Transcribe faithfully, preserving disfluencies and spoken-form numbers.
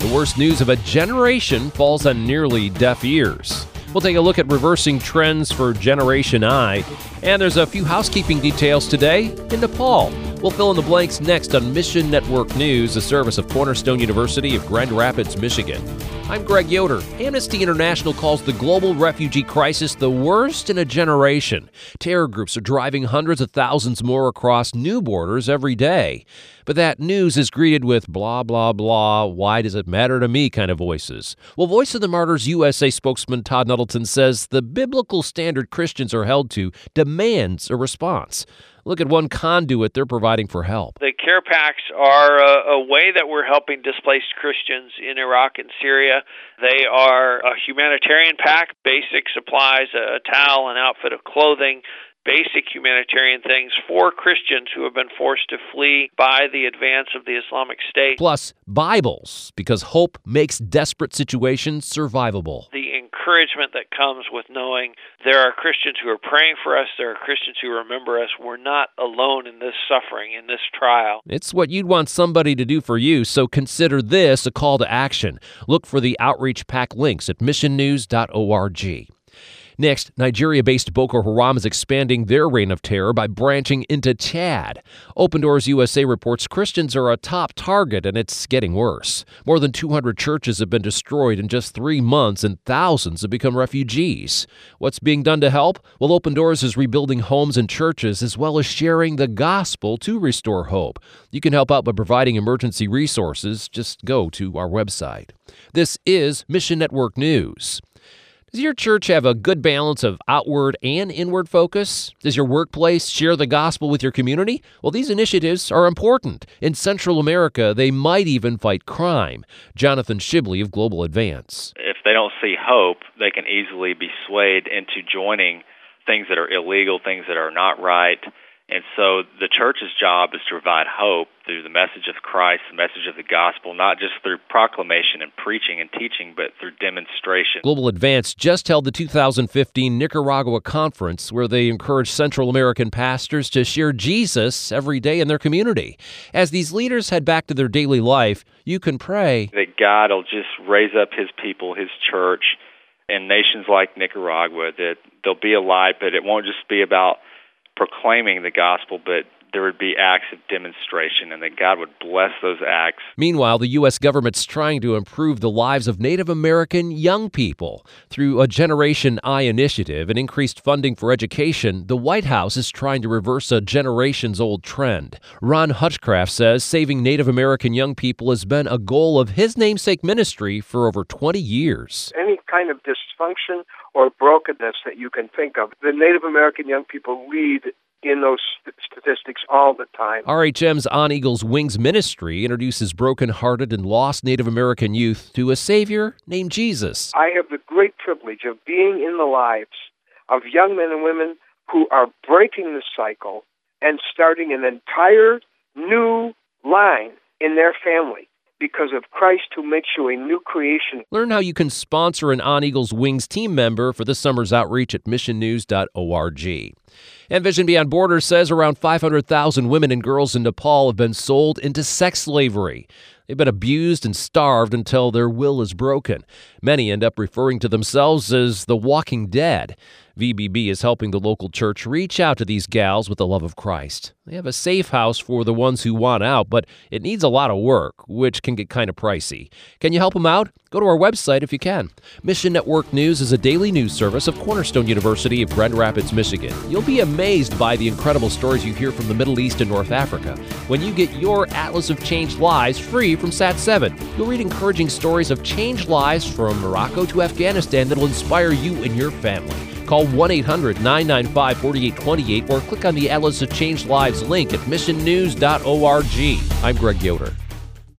The worst news of a generation falls on nearly deaf ears. We'll take a look at reversing trends for Generation I. And there's a few housekeeping details today in Nepal. We'll fill in the blanks next on Mission Network News, a service of Cornerstone University of Grand Rapids, Michigan. I'm Greg Yoder. Amnesty International calls the global refugee crisis the worst in a generation. Terror groups are driving hundreds of thousands more across new borders every day. But that news is greeted with blah, blah, blah, why does it matter to me kind of voices. Well, Voice of the Martyrs U S A spokesman Todd Nuttleton says the biblical standard Christians are held to demands a response. Look at one conduit they're providing for help. The care packs are a, a way that we're helping displaced Christians in Iraq and Syria. They are a humanitarian pack, basic supplies, a, a towel, an outfit of clothing, basic humanitarian things for Christians who have been forced to flee by the advance of the Islamic State. Plus, Bibles, because hope makes desperate situations survivable. The encouragement that comes with knowing there are Christians who are praying for us, there are Christians who remember us. We're not alone in this suffering, in this trial. It's what you'd want somebody to do for you, so consider this a call to action. Look for the Outreach Pack links at mission news dot org. Next, Nigeria-based Boko Haram is expanding their reign of terror by branching into Chad. Open Doors U S A reports Christians are a top target, and it's getting worse. More than two hundred churches have been destroyed in just three months, and thousands have become refugees. What's being done to help? Well, Open Doors is rebuilding homes and churches, as well as sharing the gospel to restore hope. You can help out by providing emergency resources. Just go to our website. This is Mission Network News. Does your church have a good balance of outward and inward focus? Does your workplace share the gospel with your community? Well, these initiatives are important. In Central America, they might even fight crime. Jonathan Shibley of Global Advance. If they don't see hope, they can easily be swayed into joining things that are illegal, things that are not right. And so the church's job is to provide hope through the message of Christ, the message of the gospel, not just through proclamation and preaching and teaching, but through demonstration. Global Advance just held the two thousand fifteen Nicaragua Conference, where they encouraged Central American pastors to share Jesus every day in their community. As these leaders head back to their daily life, you can pray that God will just raise up his people, his church, in nations like Nicaragua, that they'll be a light, but it won't just be about proclaiming the gospel, but there would be acts of demonstration, and that God would bless those acts. Meanwhile, the U S government's trying to improve the lives of Native American young people. Through a Generation I initiative and increased funding for education, the White House is trying to reverse a generations-old trend. Ron Hutchcraft says saving Native American young people has been a goal of his namesake ministry for over twenty years. Any kind of dysfunction or brokenness that you can think of, the Native American young people lead in those statistics all the time. R H M's On Eagle's Wings ministry introduces broken-hearted and lost Native American youth to a Savior named Jesus. I have the great privilege of being in the lives of young men and women who are breaking the cycle and starting an entire new line in their family because of Christ, who makes you a new creation. Learn how you can sponsor an On Eagle's Wings team member for this summer's outreach at mission news dot org. And Vision Beyond Borders says around five hundred thousand women and girls in Nepal have been sold into sex slavery. They've been abused and starved until their will is broken. Many end up referring to themselves as the walking dead. V B B is helping the local church reach out to these gals with the love of Christ. They have a safe house for the ones who want out, but it needs a lot of work, which can get kind of pricey. Can you help them out? Go to our website if you can. Mission Network News is a daily news service of Cornerstone University of Grand Rapids, Michigan. You'll be amazed by the incredible stories you hear from the Middle East and North Africa when you get your Atlas of Changed Lives free from Sat seven. You'll read encouraging stories of changed lives from Morocco to Afghanistan that'll inspire you and your family. Call one eight hundred nine nine five four eight two eight or click on the Atlas of Changed Lives link at mission news dot org. I'm Greg Yoder.